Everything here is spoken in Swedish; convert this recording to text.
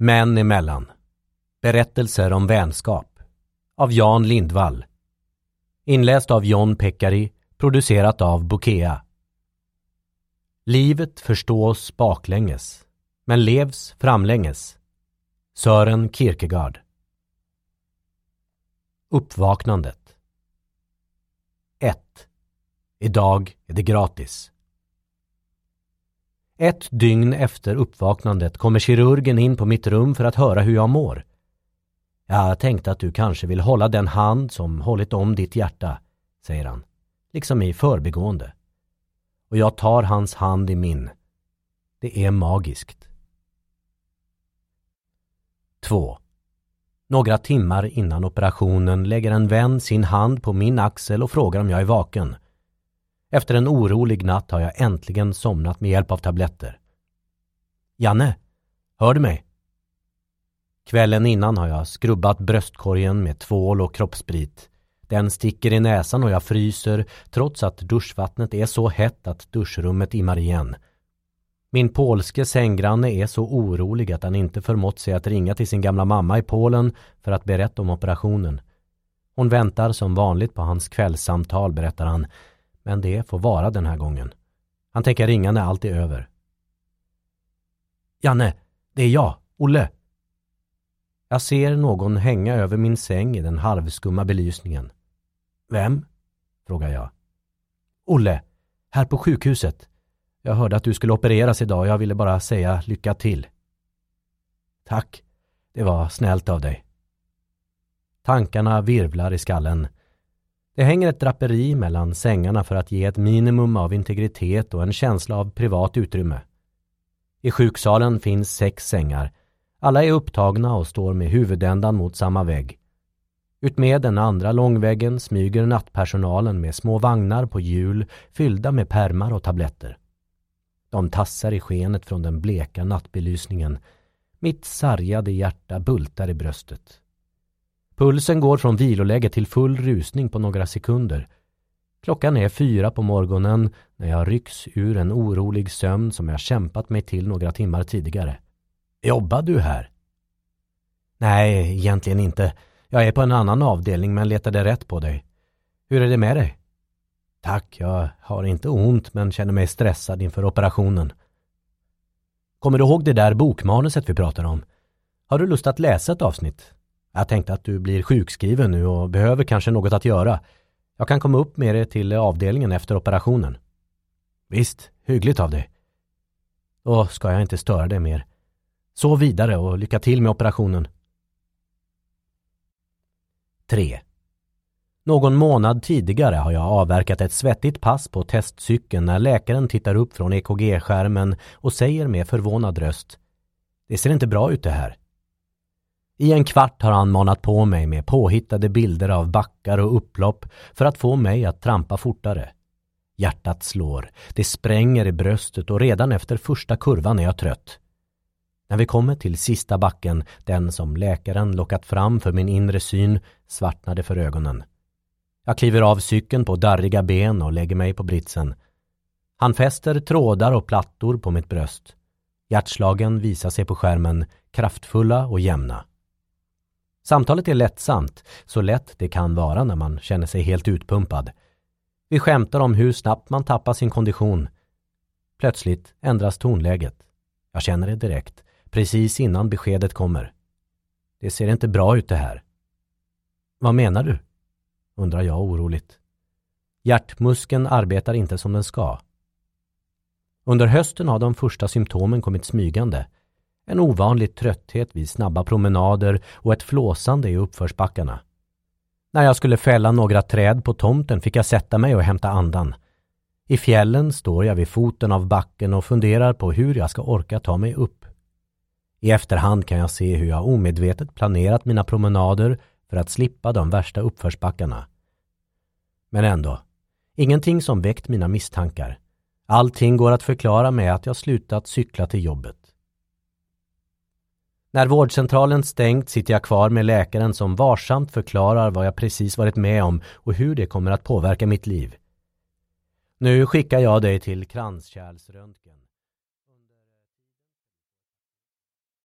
Män emellan. Berättelser om vänskap. Av Jan Lindvall. Inläst av John Pekkari. Producerat av Bokea. Livet förstås baklänges, men levs framlänges. Søren Kierkegaard. Uppvaknandet. 1. Idag är det gratis. 1 dygn efter uppvaknandet kommer kirurgen in på mitt rum för att höra hur jag mår. Jag tänkte att du kanske vill hålla den hand som hållit om ditt hjärta, säger han, liksom i förbigående. Och jag tar hans hand i min. Det är magiskt. 2. Några timmar innan operationen lägger en vän sin hand på min axel och frågar om jag är vaken. Efter en orolig natt har jag äntligen somnat med hjälp av tabletter. Janne, hör du mig? Kvällen innan har jag skrubbat bröstkorgen med tvål och kroppssprit. Den sticker i näsan och jag fryser trots att duschvattnet är så hett att duschrummet immar igen. Min polske sänggranne är så orolig att han inte förmått sig att ringa till sin gamla mamma i Polen för att berätta om operationen. Hon väntar som vanligt på hans kvällssamtal, berättar han, men det får vara den här gången. Han tänker ringa när allt är över. Janne, det är jag, Olle. Jag ser någon hänga över min säng i den halvskumma belysningen. Vem? Frågar jag. Olle, här på sjukhuset. Jag hörde att du skulle opereras idag och jag ville bara säga lycka till. Tack, det var snällt av dig. Tankarna virvlar i skallen. Det hänger ett draperi mellan sängarna för att ge ett minimum av integritet och en känsla av privat utrymme. I sjuksalen finns 6 sängar. Alla är upptagna och står med huvudändan mot samma vägg. Utmed den andra långväggen smyger nattpersonalen med små vagnar på hjul fyllda med pärmar och tabletter. De tassar i skenet från den bleka nattbelysningen. Mitt sargade hjärta bultar i bröstet. Pulsen går från viloläge till full rusning på några sekunder. Klockan är 4 på morgonen när jag rycks ur en orolig sömn som jag kämpat mig till några timmar tidigare. Jobbar du här? Nej, egentligen inte. Jag är på en annan avdelning men letade rätt på dig. Hur är det med dig? Tack, jag har inte ont men känner mig stressad inför operationen. Kommer du ihåg det där bokmanuset vi pratade om? Har du lust att läsa ett avsnitt? Jag tänkte att du blir sjukskriven nu och behöver kanske något att göra. Jag kan komma upp med dig till avdelningen efter operationen. Visst, hyggligt av dig. Då ska jag inte störa dig mer. Så vidare och lycka till med operationen. 3. Någon månad tidigare har jag avverkat ett svettigt pass på testcykeln när läkaren tittar upp från EKG-skärmen och säger med förvånad röst: det ser inte bra ut det här. I en kvart har han manat på mig med påhittade bilder av backar och upplopp för att få mig att trampa fortare. Hjärtat slår, det spränger i bröstet och redan efter första kurvan är jag trött. När vi kommer till sista backen, den som läkaren lockat fram för min inre syn, svartnar det för ögonen. Jag kliver av cykeln på darriga ben och lägger mig på britsen. Han fäster trådar och plattor på mitt bröst. Hjärtslagen visar sig på skärmen, kraftfulla och jämna. Samtalet är lättsamt, så lätt det kan vara när man känner sig helt utpumpad. Vi skämtar om hur snabbt man tappar sin kondition. Plötsligt ändras tonläget. Jag känner det direkt, precis innan beskedet kommer. Det ser inte bra ut det här. Vad menar du? Undrar jag oroligt. Hjärtmuskeln arbetar inte som den ska. Under hösten har de första symptomen kommit smygande. En ovanlig trötthet vid snabba promenader och ett flåsande i uppförsbackarna. När jag skulle fälla några träd på tomten fick jag sätta mig och hämta andan. I fjällen står jag vid foten av backen och funderar på hur jag ska orka ta mig upp. I efterhand kan jag se hur jag omedvetet planerat mina promenader för att slippa de värsta uppförsbackarna. Men ändå, ingenting som väckt mina misstankar. Allting går att förklara med att jag slutat cykla till jobbet. När vårdcentralen stängt sitter jag kvar med läkaren som varsamt förklarar vad jag precis varit med om och hur det kommer att påverka mitt liv. Nu skickar jag dig till kranskärlsröntgen.